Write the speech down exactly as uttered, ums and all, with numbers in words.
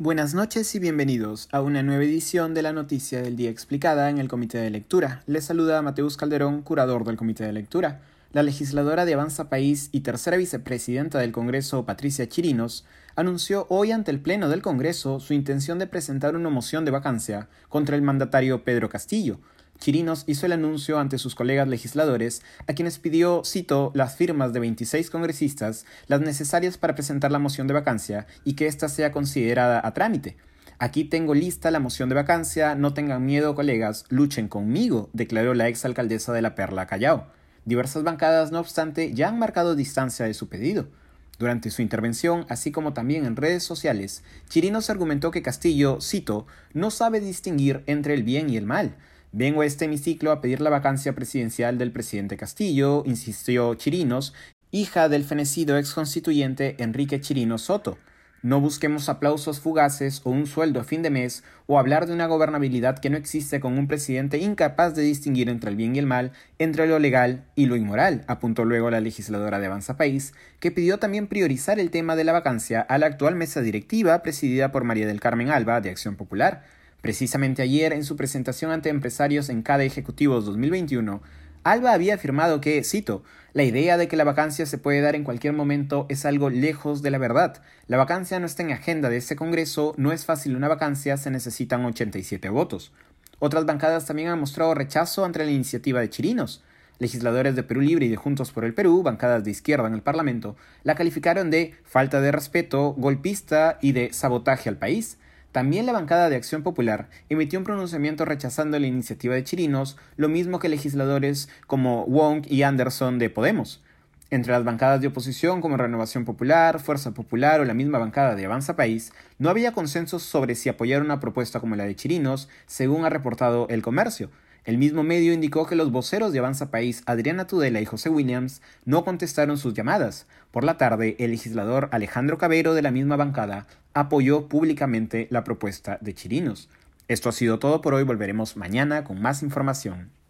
Buenas noches y bienvenidos a una nueva edición de la Noticia del Día Explicada en el Comité de Lectura. Les saluda Mateus Calderón, curador del Comité de Lectura. La legisladora de Avanza País y tercera vicepresidenta del Congreso, Patricia Chirinos, anunció hoy ante el Pleno del Congreso su intención de presentar una moción de vacancia contra el mandatario Pedro Castillo. Chirinos hizo el anuncio ante sus colegas legisladores, a quienes pidió, cito, las firmas de veintiséis congresistas, las necesarias para presentar la moción de vacancia y que ésta sea considerada a trámite. Aquí tengo lista la moción de vacancia, no tengan miedo, colegas, luchen conmigo, declaró la exalcaldesa de La Perla, Callao. Diversas bancadas, no obstante, ya han marcado distancia de su pedido. Durante su intervención, así como también en redes sociales, Chirinos argumentó que Castillo, cito, no sabe distinguir entre el bien y el mal. Vengo a este hemiciclo a pedir la vacancia presidencial del presidente Castillo, insistió Chirinos, hija del fenecido exconstituyente Enrique Chirinos Soto. No busquemos aplausos fugaces o un sueldo a fin de mes o hablar de una gobernabilidad que no existe con un presidente incapaz de distinguir entre el bien y el mal, entre lo legal y lo inmoral, apuntó luego la legisladora de Avanza País, que pidió también priorizar el tema de la vacancia a la actual mesa directiva presidida por María del Carmen Alba de Acción Popular. Precisamente ayer, en su presentación ante empresarios en CADE Ejecutivos dos mil veintiuno, Alba había afirmado que, cito, la idea de que la vacancia se puede dar en cualquier momento es algo lejos de la verdad. La vacancia no está en agenda de este Congreso, no es fácil una vacancia, se necesitan ochenta y siete votos. Otras bancadas también han mostrado rechazo ante la iniciativa de Chirinos. Legisladores de Perú Libre y de Juntos por el Perú, bancadas de izquierda en el Parlamento, la calificaron de falta de respeto, golpista y de sabotaje al país. También la bancada de Acción Popular emitió un pronunciamiento rechazando la iniciativa de Chirinos, lo mismo que legisladores como Wong y Anderson de Podemos. Entre las bancadas de oposición como Renovación Popular, Fuerza Popular o la misma bancada de Avanza País, no había consenso sobre si apoyar una propuesta como la de Chirinos, según ha reportado El Comercio. El mismo medio indicó que los voceros de Avanza País, Adriana Tudela y José Williams, no contestaron sus llamadas. Por la tarde, el legislador Alejandro Cabero, de la misma bancada, apoyó públicamente la propuesta de Chirinos. Esto ha sido todo por hoy, volveremos mañana con más información.